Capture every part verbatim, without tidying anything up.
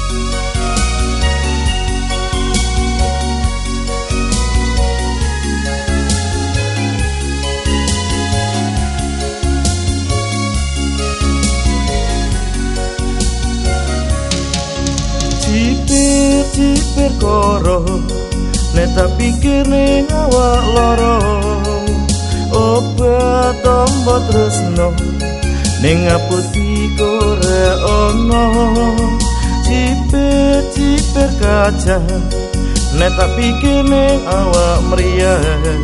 Cipir-cipir koro nek tak pikir ning awak loro obat tombo tresno ning aputi kore ono cipir-cipir kaca nek tak pikir ning awak meriah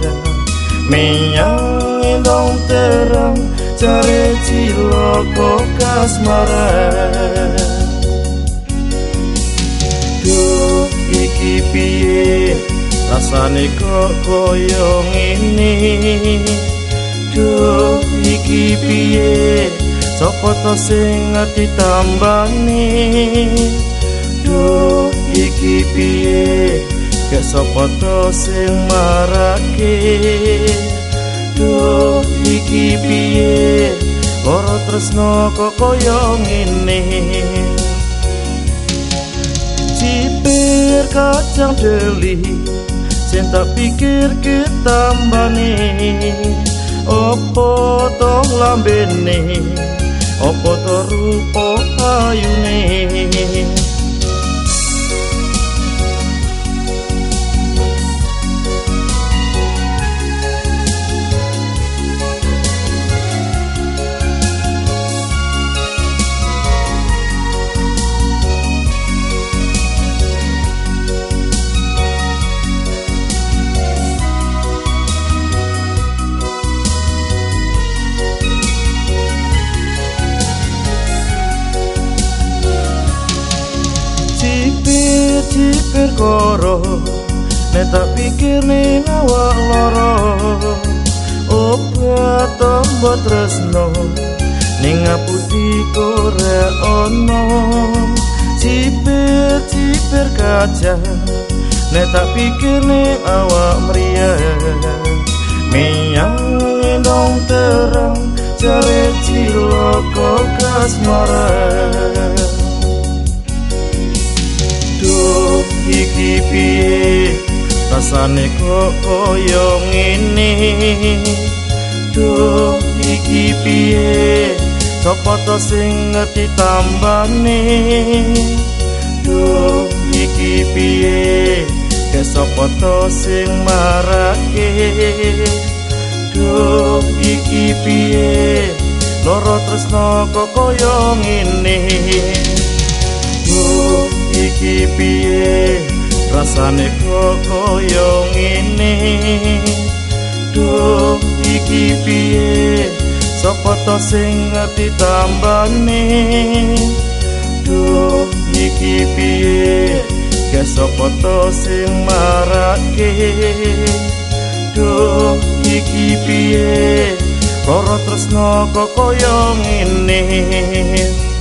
menyang endong terang cari ciloko kasmaran. Duh iki piye rasane kok koyo ngene. Duh iki piye sapa to sing ngerti tambane. Duh iki piye gak sapa to sing marake. Duh iki piye lara tresno kok koyo ngene. Cipir kacang deli sing tak pikir ketambane opo to lambene opo to rupa ayune. Cipir koro nek tak pikir ning awak loro obat tombo tresno ning aputi kore ono cipir-cipir kaca nek tak pikir ning awak meriah menyang endong terang cari ciloko kasmaran. Duh iki piye rasane kok koyo ngene. Duh iki piye sapa to sing ngerti tambane. Duh iki piye gak sapa to sing marake. Duh iki piye lara tresno kok koyo ngene. Duh iki piye rasane kok koyo ngene. Duh iki piye sapa to sing ngerti tambane. Duh iki piye gak sapa to sing marake. Duh iki piye lara tresno kok koyo ngene.